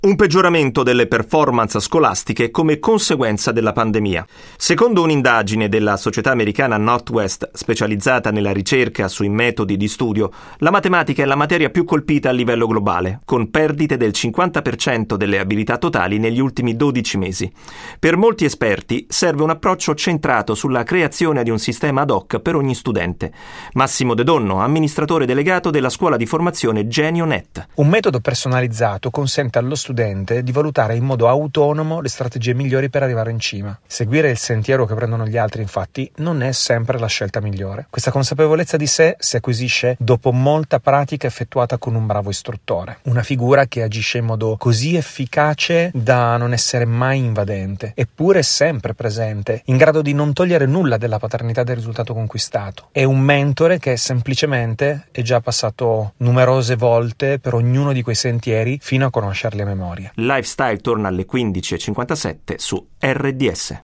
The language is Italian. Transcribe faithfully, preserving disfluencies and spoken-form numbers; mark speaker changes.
Speaker 1: Un peggioramento delle performance scolastiche come conseguenza della pandemia. Secondo un'indagine della società americana Northwest, specializzata nella ricerca sui metodi di studio, la matematica è la materia più colpita a livello globale, con perdite del cinquanta per cento delle abilità totali negli ultimi dodici mesi. Per molti esperti serve un approccio centrato sulla creazione di un sistema ad hoc per ogni studente. Massimo De Donno, amministratore delegato della scuola di formazione GenioNet.
Speaker 2: Un metodo personalizzato consente allo studente di valutare in modo autonomo le strategie migliori per arrivare in cima. Seguire il sentiero che prendono gli altri, infatti, non è sempre la scelta migliore. Questa consapevolezza di sé si acquisisce dopo molta pratica effettuata con un bravo istruttore. Una figura che agisce in modo così efficace da non essere mai invadente, eppure sempre presente, in grado di non togliere nulla della paternità del risultato conquistato. È un mentore che semplicemente è già passato numerose volte per ognuno di quei sentieri fino a conoscerli a memoria.
Speaker 1: Lifestyle torna alle quindici e cinquantasette su R D S.